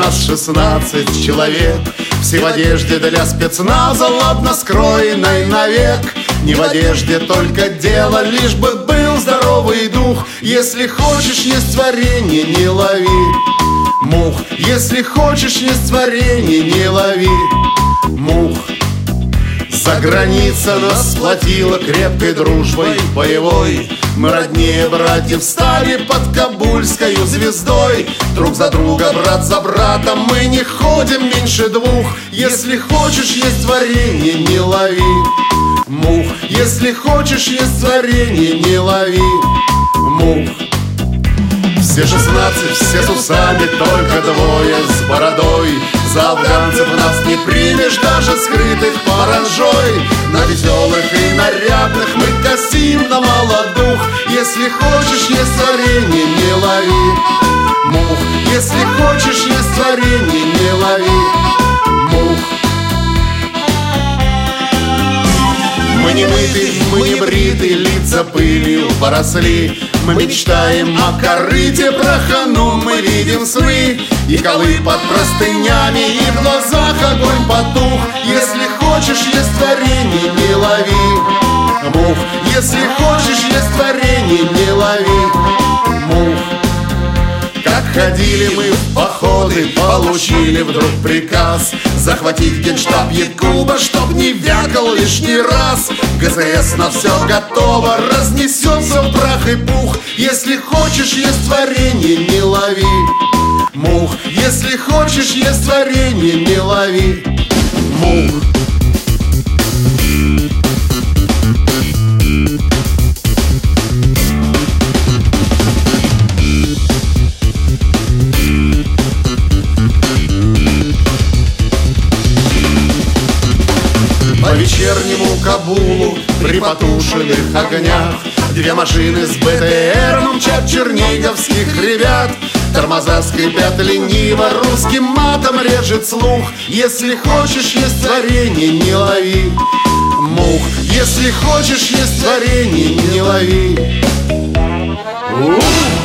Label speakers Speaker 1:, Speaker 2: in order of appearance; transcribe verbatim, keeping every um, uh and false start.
Speaker 1: нас шестнадцать человек, все в одежде для спецназа, ладно скроенной навек. Не в одежде только дело, лишь бы был здоровый дух. Если хочешь есть варенье, не лови мух. Если хочешь есть варенье, не лови мух. За граница нас сплотила крепкой дружбой боевой. Мы роднее братьев стали под Кабульскою звездой. Друг за друга, брат за брата, мы не ходим меньше двух. Если хочешь есть варенье, не лови мух. Если хочешь есть варенье, не лови мух. Все шестнадцать, все с усами, только двое с бородой. За афганцев нас не примешь, даже скрытых паранжой. На веселых и нарядных мы косим на молодух. Если хочешь есть варенье, не лови мух. Если хочешь есть варенье, не лови мух. Мы не мыты, мы не бриты, лица пылью поросли. Мы мечтаем о корыте, прохану мы видим сны. И колы под простынями, и в глазах огонь потух. Если хочешь есть варенье, не лови мух. Если хочешь есть варенье, не лови мух. Как ходили мы в походы, получили вдруг приказ захватить генштаб Якуба, чтоб не вякал лишний раз. ГЗС на все готово, разнесется в прах и пух. Если хочешь есть варенье, не лови мух. Если хочешь есть варенье, не лови мух. По вечернему Кабулу при потушенных огнях две машины с БТР мчат черниговских ребят. Тормоза скрипят лениво, русским матом режет слух. Если хочешь есть варенье, не лови мух. Если хочешь есть варенье, не лови. У-у-у.